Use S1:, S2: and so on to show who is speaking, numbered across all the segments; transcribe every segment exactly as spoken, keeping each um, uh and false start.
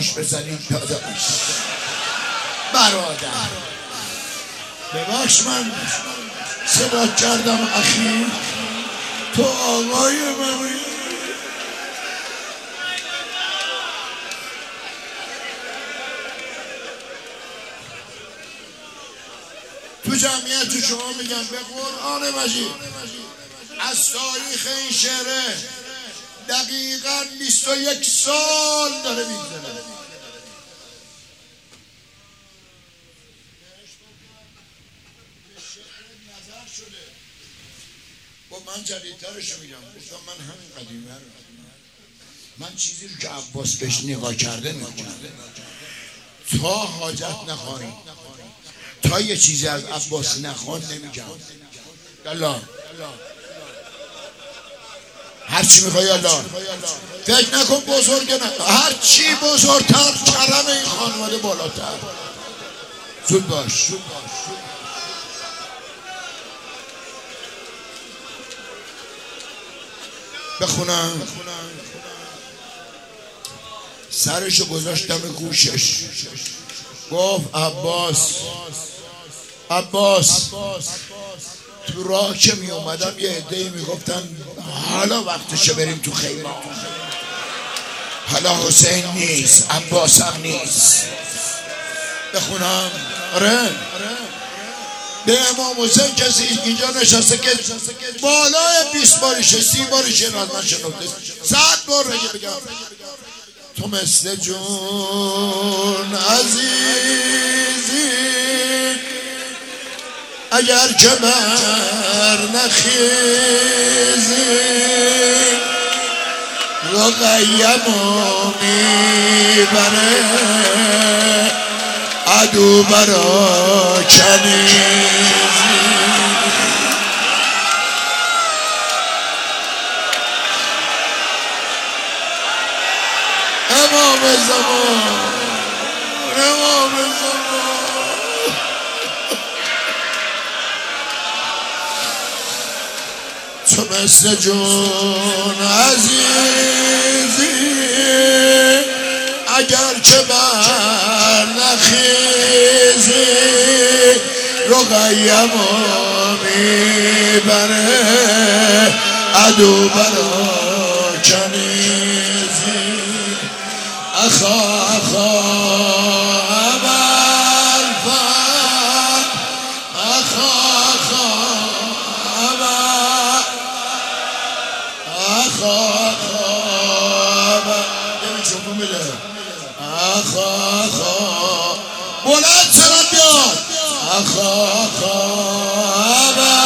S1: صداش بزنید داداش برادر. ببخش من صدا کردم اخی، تو آقای منی. تو جمعیت شما میگم به قرآن مجید از تاریخ این شعره دقیقاً بیست و یک سال داره میگذره. با من جدیدترشو میگم، گفتم من همین قدیمه رو، من چیزی رو که عباس بهش نگاه کرده میکنم تا حاجت نخوانی، تا یه چیزی از عباس نخوان نمیگم. یالا هر چی میخوای یالا، فکر نکن بزرگ نه، هر چی بزرگتر کرم این خانواده بالاتر. زود باش. بخونم. سرشو گذاشتم گوشش، گفت عباس عباس تو راه که می اومدم یه عده‌ای میگفتن حالا وقتشه بریم تو خیمه، حالا حسین نیست عباس هم نیست. بخونم. آره به امام حسین کسی اینجا نشسته که بالای بیست بارشه سی بارشه از من شنفته، صد بار بگه بگم تو مثل جون عزیزی اگر که بر نخیزی رقیمو میبره عدو برا کنیزی. امام زمان امام زمان تو مثل جون عزیزی اگر که بر نخیزی رقیمو میبره عدو برا کنیزی. اخا اخا ابوالفضل اخا اخا ابا اخا اخا ابا نمی‌شوفم میله اخا اخا بلند سرم بیاد اخا اخا ابا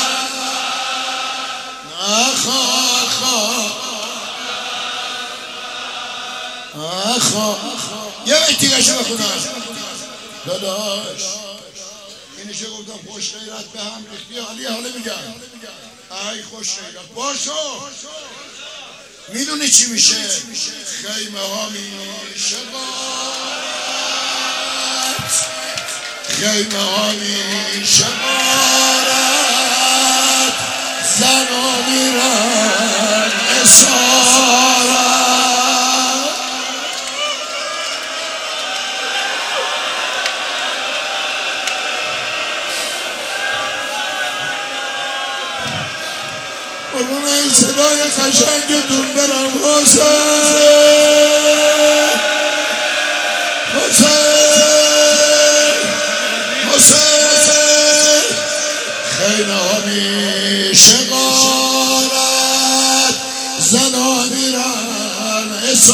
S1: اخا اخا یه بیتیگشو بخونم داداش. اینیشه گفتم خوش غیرت به هم ریختی حالی حاله میگم ای خوش غیرت باشو. میدونی چی میشه؟ خیمه ها میشه غارت، خیمه ها میشه غارت، زن ها میرن اسارت. قربون این صدای قشنگتون برم حسین حسین حسین. خیمه ها میشه غارت، زنا میرن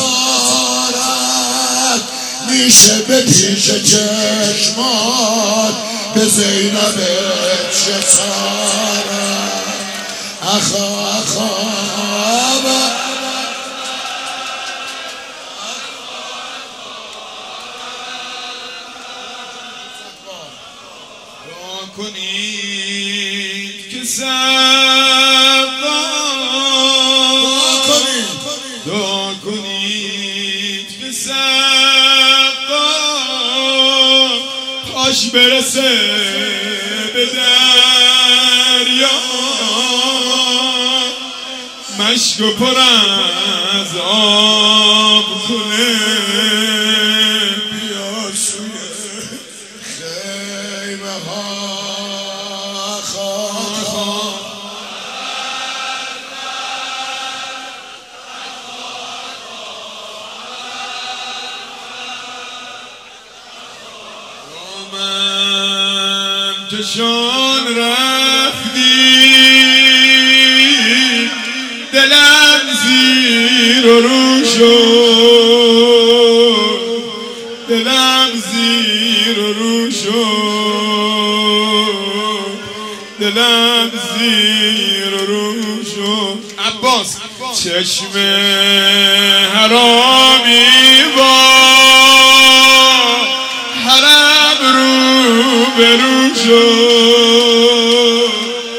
S1: اسارت، میشه به پیش چشمات به زینب شسارت. اخا اخا ابا
S2: دعا کنید که سبا دعا کنید که سبا پاش برسه به دریا، مشک و پر از آب کنه چشان رفتی دلم زیر و رو شد، دلم زیر و رو شد، دلم زیر و رو شد. عباس چشم حرامی با حرم رو به رو شد.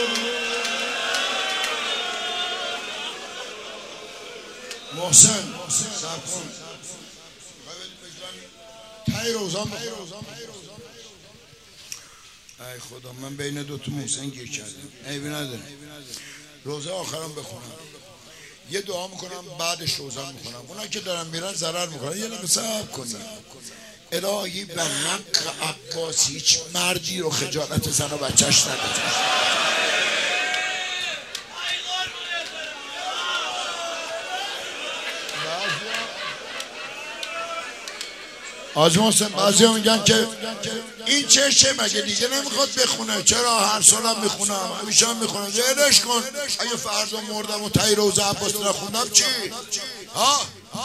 S1: محسن سب کن تایی روزان بخورم. ای خدا من بین دو تا محسن گیر کردم، عیبی نداره. روزه آخرم بخونم، یه دعا میکنم بعدش روزه میکنم. اونا که دارن میرن ضرر میکنن، یه لحظه صبر کنید. الهی به حق عباس هیچ مردی رو خجالت زن و بچهش نده. حاج محسن بعضی میگن که این چشه مگه دیگه نمیخواد بخونه؟ چرا هر سالم میخونم، همیشه هم میخونم. ولش کن، اگه فردا مردم و تایی روزه عباس نخوندم چی؟ ها؟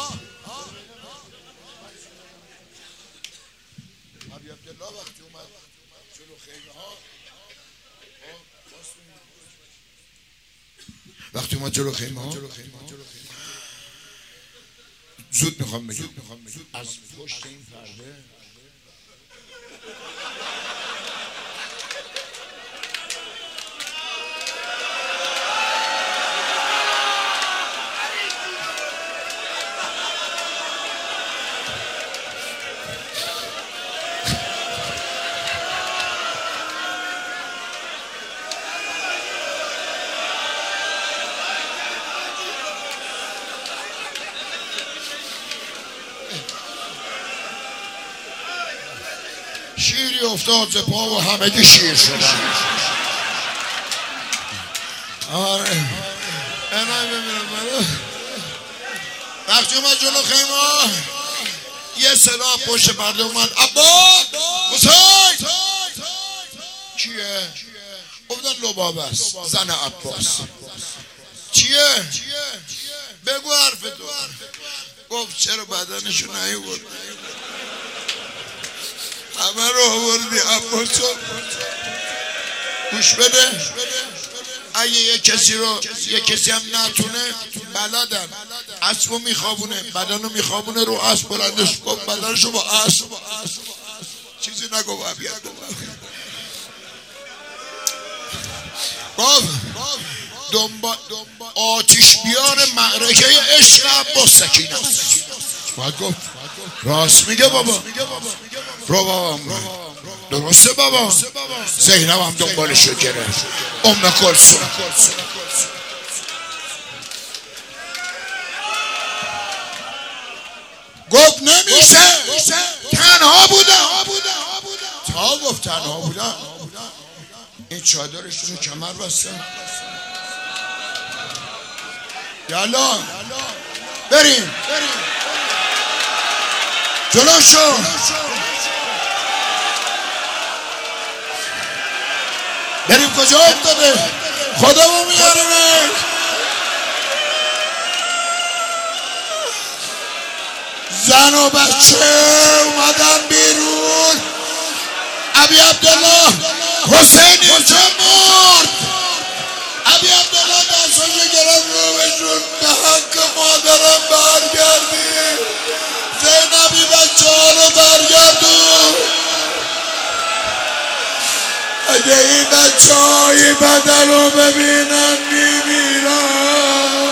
S1: ابی عبدالله وقتی اومد جلو خیمه ها، وقتی اومد جلو خیمه ها زود میخوام بگم از پشت این پرده شیری افتاد ز پا و همگی شیر شدن. آره اینایی ببینم برو وقتی اومد جلو خیمه یه صدا پشت پرده اومد عباس حسین. کیه؟ گفتن لبابه است، زن عباس. چیه؟ بگو حرف تو. گفت چرا بدنشو نیورد؟ همه رو آوردی عباس. گوش بده، اگه یه کسی رو یه کسی هم نتونه بلدن اسبو میخوابونه، بدنو میخوابونه رو اسب بلندش کن، بدنشو با اسب. چیزی نگو ابی عبدالله. گفت دنبال آتش بیار معرکه عشق عباس سکینه است. باید گفت راست میگه بابا، رو بابا درسته بابا. زینب هم دنبالشو گرفت، ام کلثوم. گفت نمیشه، تنها بودم. تا گفت تنها بودم این چادرشون رو کمر بستن. یالا بریم جلو شو. بریم کجا افتاده؟ خودمون میارمه. زن و بچه اومدن بیرون. ابی عبدالله حسین اینجا مرد. ابی عبدالله دستاشو گرفت رو بشون، به حق مادرم برگردی، زینبی بچه ها رو برگردون. اگه این بچه های بدن رو ببینن میمیرن.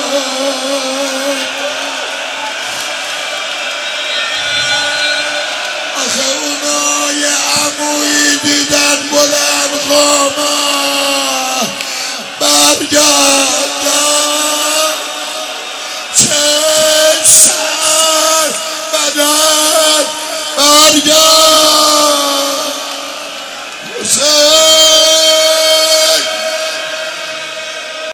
S1: آخه اونا یه عمویی دیدن بلند قامت برگردن، چه سر بدن برگرد. حسین